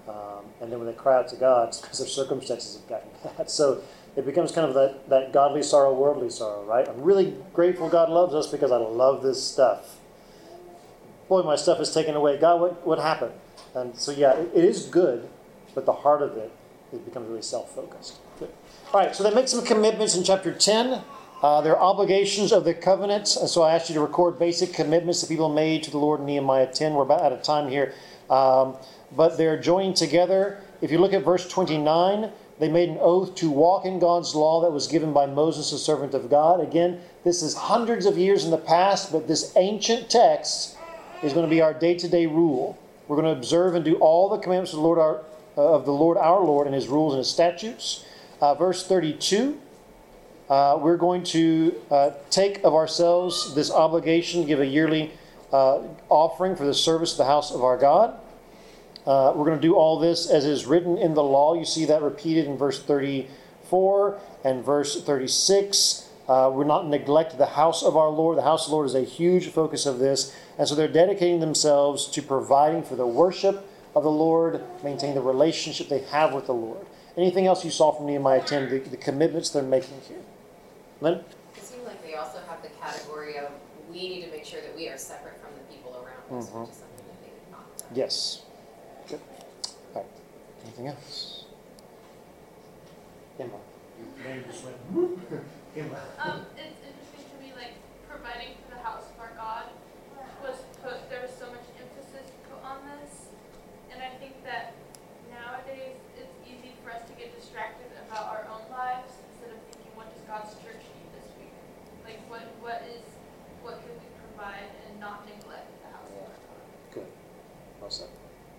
Um, and then when they cry out to God, it's because their circumstances have gotten bad. So it becomes kind of that, that godly sorrow, worldly sorrow, right? I'm really grateful God loves us because I love this stuff. Boy, my stuff is taken away. God, what, what happened? And so, yeah, it, it is good, but the heart of it, it becomes really self-focused. Good. All right, so they make some commitments in chapter ten. Uh, their obligations of the covenant. And so I asked you to record basic commitments that people made to the Lord in Nehemiah ten. We're about out of time here. Um, but they're joined together. If you look at verse twenty-nine, they made an oath to walk in God's law that was given by Moses, the servant of God. Again, this is hundreds of years in the past, but this ancient text is going to be our day-to-day rule. We're going to observe and do all the commandments of the Lord our, uh, of the Lord our Lord and His rules and His statutes. Uh, verse thirty-two, uh, we're going to uh, take of ourselves this obligation, give a yearly uh, offering for the service of the house of our God. Uh, we're going to do all this as is written in the law. You see that repeated in verse thirty-four and verse thirty-six. Uh, we're not neglect the house of our Lord. The house of the Lord is a huge focus of this. And so they're dedicating themselves to providing for the worship of the Lord, maintaining the relationship they have with the Lord. Anything else you saw from Nehemiah ten, the, the commitments they're making here? Lynn? It seems like they also have the category of we need to make sure that we are separate from the people around us, Mm-hmm. which is something that they did not do. Yes. Good. All right. Anything else? Emma. Your name just went whoop. Emma. Um, it's interesting to me, like, providing for the house of our God was put, there was so much emphasis put on this. And I think that nowadays it's easy for us to get distracted about our own lives instead of thinking, what does God's church need this week? Like, what, what is, what can we provide and not neglect the house of our God? Good. Well said.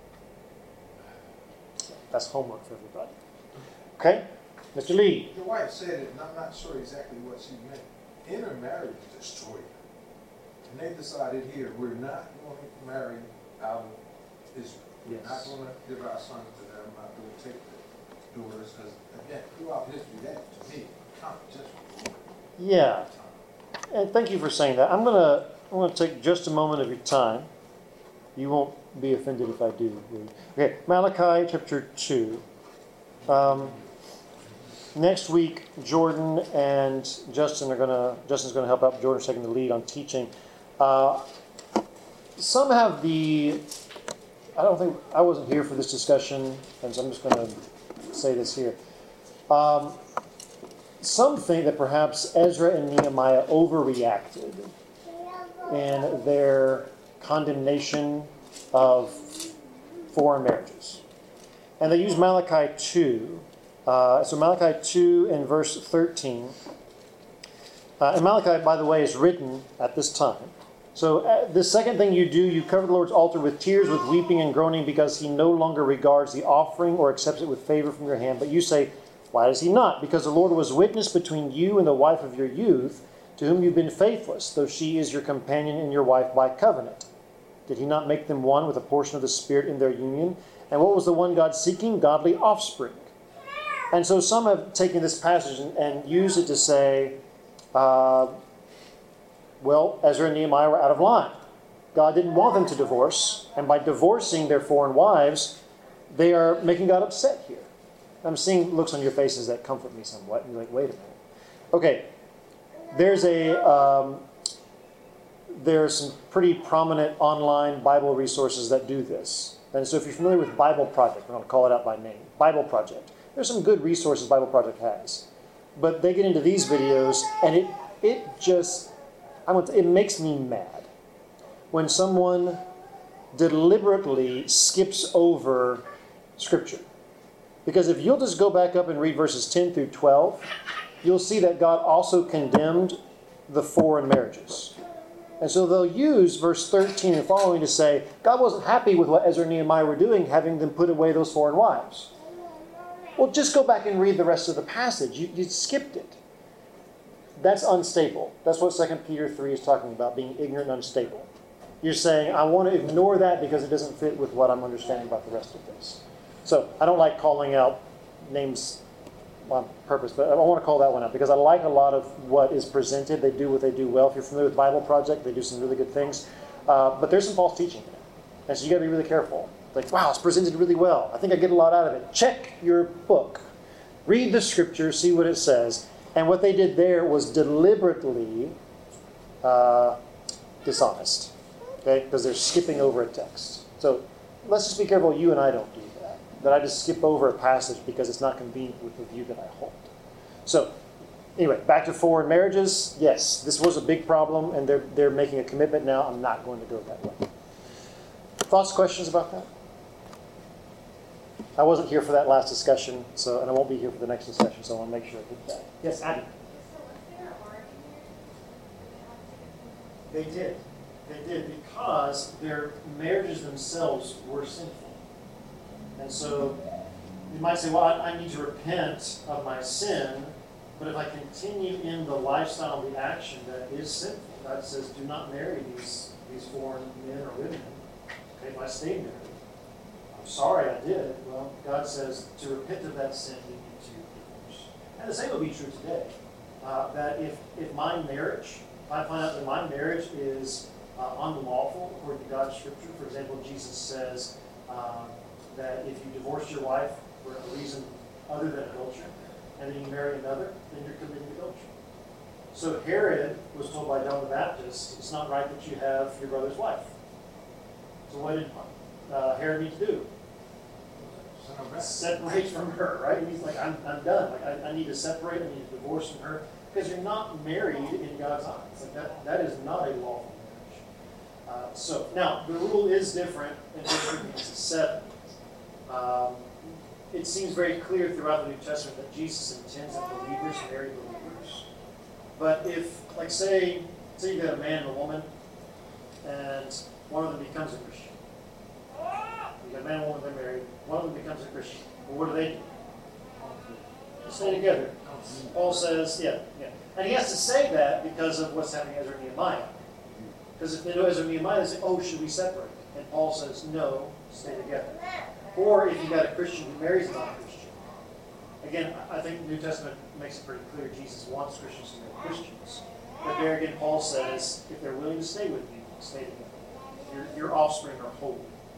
That's homework for everybody. Okay? Mister Lee. Your wife said it, and I'm not sure exactly what she meant. Intermarriage destroyed them. And they decided here, we're not going to marry out of Israel. We're Yes. not going to give our sons to them, not going to take the daughters, because again, throughout history, that to me, just Yeah. And thank you for saying that. I'm gonna I'm gonna take just a moment of your time. You won't be offended if I do. Okay, Malachi chapter two. Um, next week, Jordan and Justin are gonna Justin's gonna help out Jordan taking the lead on teaching. Uh, some have the I don't think I wasn't here for this discussion, and so I'm just gonna say this here. Um, Some think that perhaps Ezra and Nehemiah overreacted in their condemnation of foreign marriages. And they use Malachi two. Uh, so Malachi two and verse thirteen. Uh, and Malachi, by the way, is written at this time. So uh, the second thing you do, you cover the Lord's altar with tears, with weeping and groaning, because He no longer regards the offering or accepts it with favor from your hand. But you say, why does He not? Because the Lord was witness between you and the wife of your youth, to whom you've been faithless, though she is your companion and your wife by covenant. Did He not make them one with a portion of the Spirit in their union? And what was the one God seeking? Godly offspring. And so some have taken this passage and, and used it to say, uh, well, Ezra and Nehemiah were out of line. God didn't want them to divorce, and by divorcing their foreign wives, they are making God upset here. I'm seeing looks on your faces that comfort me somewhat. And you're like, wait a minute. Okay, there's a um, there's some pretty prominent online Bible resources that do this. And so if you're familiar with Bible Project, we're going to call it out by name, Bible Project. There's some good resources Bible Project has. But they get into these videos, and it it just, I want to, it makes me mad when someone deliberately skips over Scripture. Because if you'll just go back up and read verses ten through twelve, you'll see that God also condemned the foreign marriages. And so they'll use verse thirteen and following to say, God wasn't happy with what Ezra and Nehemiah were doing, having them put away those foreign wives. Well, just go back and read the rest of the passage. You, you skipped it. That's unstable. That's what Second Peter three is talking about, being ignorant and unstable. You're saying, I want to ignore that because it doesn't fit with what I'm understanding about the rest of this. So I don't like calling out names on purpose, but I want to call that one out because I like a lot of what is presented. They do what they do well. If you're familiar with Bible Project, they do some really good things. Uh, but there's some false teaching in it. And so you got to be really careful. Like, wow, it's presented really well. I think I get a lot out of it. Check your book. Read the scripture, see what it says. And what they did there was deliberately uh, dishonest. Okay? Because they're skipping over a text. So let's just be careful you and I don't do that. That I just skip over a passage because it's not convenient with the view that I hold. So, anyway, back to foreign marriages. Yes, this was a big problem, and they're, they're making a commitment now. I'm not going to go that way. Thoughts, questions about that? I wasn't here for that last discussion, so and I won't be here for the next discussion, so I want to make sure I did that. Yes, Abby? They did. They did because their marriages themselves were sinful. And so you might say, well, I, I need to repent of my sin, but if I continue in the lifestyle, the action that is sinful, God says, do not marry these, these foreign men or women. Okay, if I stay married. I'm sorry I did. Well, God says to repent of that sin, you need to divorce. And the same will be true today. Uh, that if, if my marriage, if I find out that my marriage is uh, unlawful according to God's scripture, for example, Jesus says um, that if you divorce your wife for a reason other than adultery, and then you marry another, then you're committing adultery. So Herod was told by John the Baptist, it's not right that you have your brother's wife. So what did uh, Herod need to do? Separate from her, right? And he's like, I'm, I'm done. Like, I, I need to separate. I need to divorce from her. Because you're not married in God's eyes. Like that, that is not a lawful marriage. Uh, so, now, the rule is different in First Corinthians seven. Um, it seems very clear throughout the New Testament that Jesus intends that believers marry believers. But if, like, say, say you got a man and a woman, and one of them becomes a Christian. You got a man and a woman, they're married. One of them becomes a Christian. Well, what do they do? They stay together. Paul says, yeah, yeah. And he has to say that because of what's happening to Ezra and Nehemiah. Because if they know Ezra and Nehemiah, they say, oh, should we separate? And Paul says, no, stay together. Or if you got a Christian who marries a non-Christian. Again, I think the New Testament makes it pretty clear Jesus wants Christians to marry Christians. But there again, Paul says, if they're willing to stay with you, stay together. Your, your offspring are holy.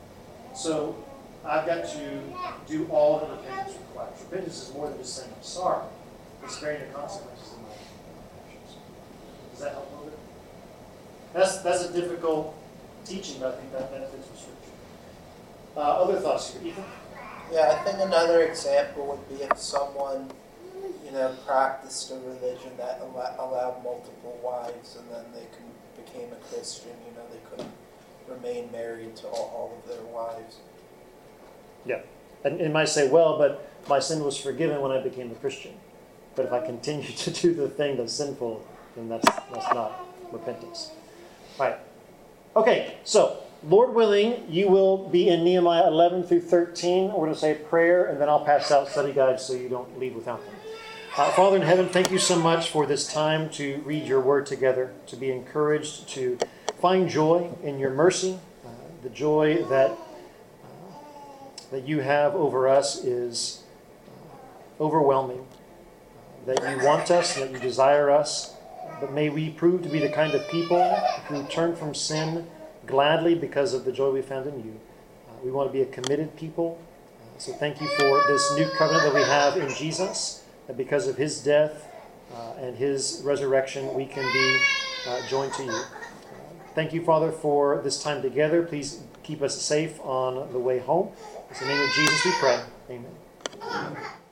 So I've got to do all that repentance requires. Repentance is more than just saying I'm sorry. It's bearing the consequences of my actions. Does that help a little bit? That's, that's a difficult teaching, but I think that benefits from Scripture. Uh, other thoughts here? Ethan? Yeah, I think another example would be if someone, you know, practiced a religion that al- allowed multiple wives and then they can, became a Christian, you know, they couldn't remain married to all, all of their wives. Yeah. And it might say, well, but my sin was forgiven when I became a Christian. But if I continue to do the thing that's sinful, then that's, that's not repentance. All right. Okay, so, Lord willing, you will be in Nehemiah eleven through thirteen. We're going to say a prayer, and then I'll pass out study guides so you don't leave without them. Uh, Father in heaven, thank you so much for this time to read your word together, to be encouraged, to find joy in your mercy. Uh, the joy that, uh, that you have over us is uh, overwhelming. That you want us, that you desire us, but may we prove to be the kind of people who turn from sin gladly because of the joy we found in you. Uh, we want to be a committed people. Uh, so thank you for this new covenant that we have in Jesus, that because of his death uh, and his resurrection, we can be uh, joined to you. Uh, thank you, Father, for this time together. Please keep us safe on the way home. In the name of Jesus we pray. Amen.